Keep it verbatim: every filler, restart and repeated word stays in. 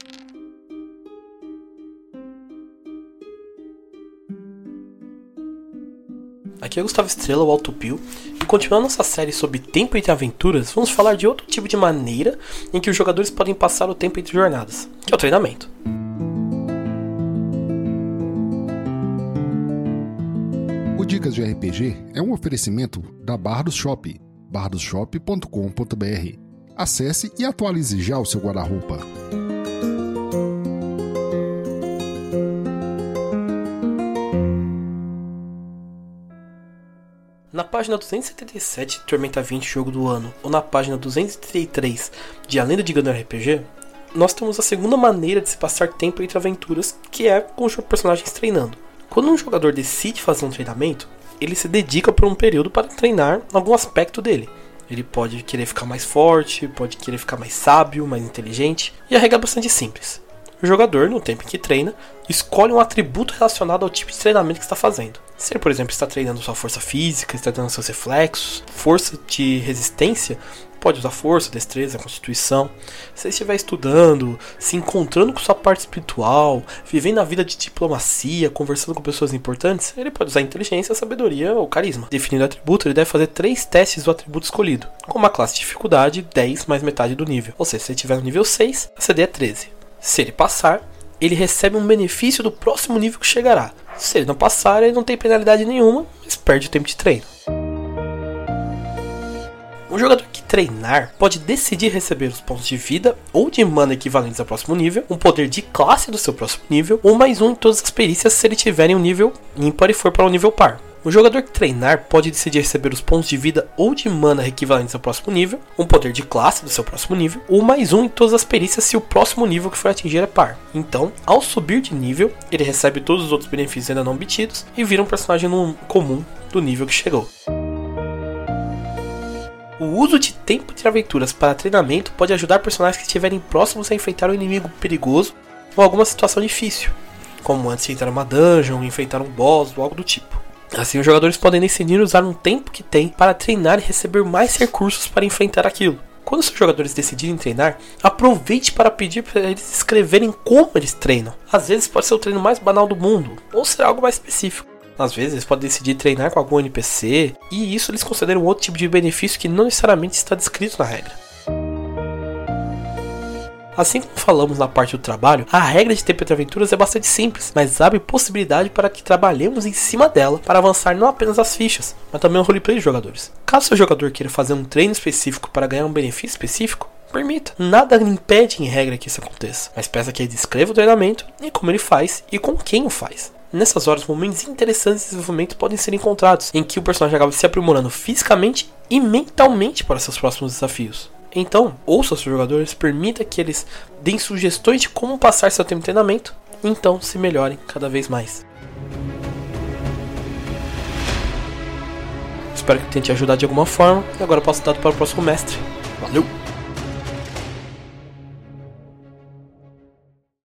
Aqui é Gustavo Estrela, o Autopio, e continuando nossa série sobre tempo entre aventuras, vamos falar de outro tipo de maneira em que os jogadores podem passar o tempo entre jornadas, que é o treinamento. O Dicas de R P G é um oferecimento da Bardos Shop, bardos shop ponto com ponto b r. Acesse e atualize já o seu guarda-roupa. Na página duzentos e setenta e sete de Tormenta vinte Jogo do Ano, ou na página duzentos e trinta e três de A Lenda de Gandalf R P G, nós temos a segunda maneira de se passar tempo entre aventuras, que é com os personagens treinando. Quando um jogador decide fazer um treinamento, ele se dedica por um período para treinar algum aspecto dele. Ele pode querer ficar mais forte, pode querer ficar mais sábio, mais inteligente, e a regra é bastante simples. O jogador, no tempo em que treina, escolhe um atributo relacionado ao tipo de treinamento que está fazendo. Se ele, por exemplo, está treinando sua força física, está treinando seus reflexos, força de resistência, pode usar força, destreza, constituição. Se ele estiver estudando, se encontrando com sua parte espiritual, vivendo a vida de diplomacia, conversando com pessoas importantes, ele pode usar inteligência, sabedoria ou carisma. Definindo o atributo, ele deve fazer três testes do atributo escolhido, com uma classe de dificuldade dez mais metade do nível. Ou seja, se ele estiver no nível seis, a C D é treze. Se ele passar, ele recebe um benefício do próximo nível que chegará. Se ele não passar, ele não tem penalidade nenhuma, mas perde o tempo de treino. Um jogador que treinar pode decidir receber os pontos de vida ou de mana equivalentes ao próximo nível, um poder de classe do seu próximo nível, ou mais um em todas as perícias se ele tiver em um nível ímpar e for para um nível par. O jogador que treinar pode decidir receber os pontos de vida ou de mana equivalentes ao próximo nível, um poder de classe do seu próximo nível, ou mais um em todas as perícias se o próximo nível que for atingir é par. Então, ao subir de nível, ele recebe todos os outros benefícios ainda não obtidos e vira um personagem comum do nível que chegou. O uso de tempo de aventuras para treinamento pode ajudar personagens que estiverem próximos a enfrentar um inimigo perigoso ou alguma situação difícil, como antes de entrar numa dungeon, enfrentar um boss ou algo do tipo. Assim, os jogadores podem decidir usar um tempo que têm para treinar e receber mais recursos para enfrentar aquilo. Quando os jogadores decidirem treinar, aproveite para pedir para eles escreverem como eles treinam. Às vezes pode ser o treino mais banal do mundo, ou ser algo mais específico. Às vezes eles podem decidir treinar com algum N P C, e isso eles consideram outro tipo de benefício que não necessariamente está descrito na regra. Assim como falamos na parte do trabalho, a regra de tempo entre aventuras é bastante simples, mas abre possibilidade para que trabalhemos em cima dela para avançar não apenas as fichas, mas também o roleplay dos jogadores. Caso seu jogador queira fazer um treino específico para ganhar um benefício específico, permita. Nada impede em regra que isso aconteça, mas peça que ele descreva o treinamento e como ele faz e com quem o faz. Nessas horas, momentos interessantes de desenvolvimento podem ser encontrados, em que o personagem acaba se aprimorando fisicamente e mentalmente para seus próximos desafios. Então, ouça seus jogadores, permita que eles deem sugestões de como passar seu tempo de treinamento, e então se melhorem cada vez mais. Espero que tenha te ajudado de alguma forma, e agora passo o dado para o próximo mestre. Valeu!